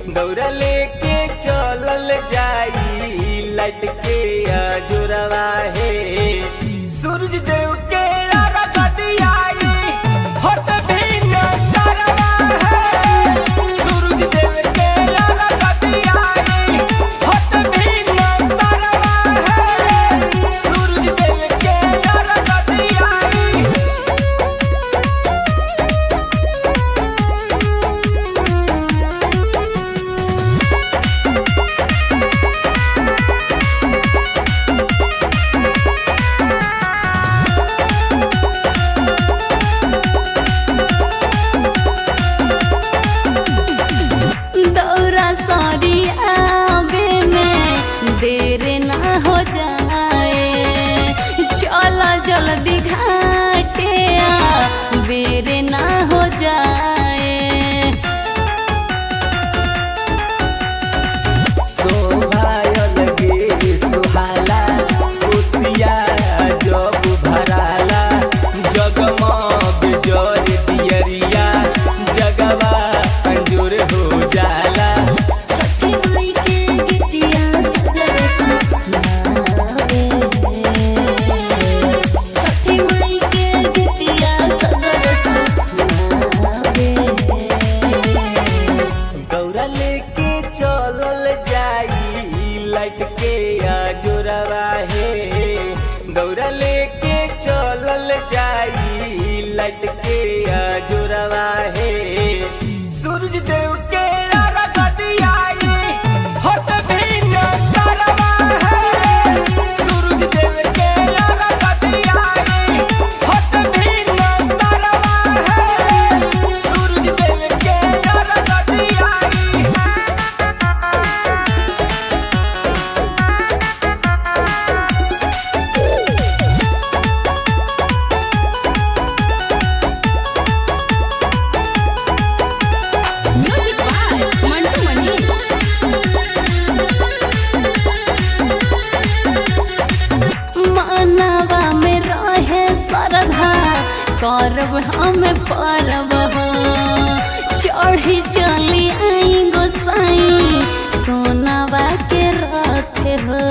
दौरा लेके चलल जाई लाइट के जोरवा है सूरज देव के अर्घ दियाई होत भी न सरवा है सूरज देव के अर्घ दियाई होत भी न सरवा है सूरज देव के अर्घ दियाई। सारी आवे में देर ना हो जाए चला जल्दी घाटे बेर ना हो जाए। शोभा लगे सुहाला खुशिया जब भराला जगमग जर दियरिया जगवा अंजूर हो जाला। दौरा लेके चलल जाई लाइट के जोरवा है दौरा लेके चलल जाई लाइट के जोरवा है सूरज देव के अर्घ दियाई होत भी न सरवा है सूरज देव के अर्घ दियाई होत भी न सरवा है सूरज देव के अर्घ दियाई। Music by Mantu Mani. मानवा में रहे श्रद्धा करब हम परब चढ़ी चली आई गोसाई सोनावा के रखे हो।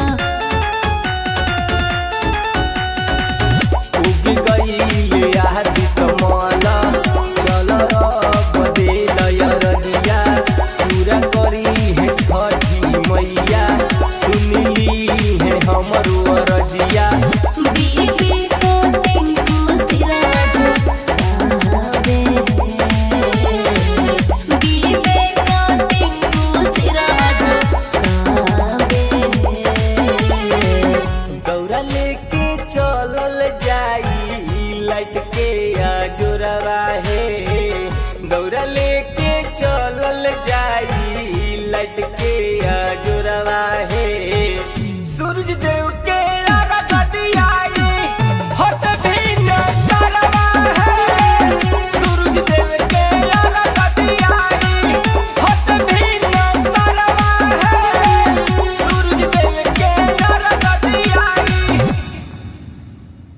उग गई आदि कमाला चल बदेल रगिया पूरा करी है छठी मैया सुनली है हमरो रजिया। बीबी को टिंकू सिराज आवे बीबी को टिंकू सिराज आवे। दौरा लेके चलल जाई लाइट के जोरवा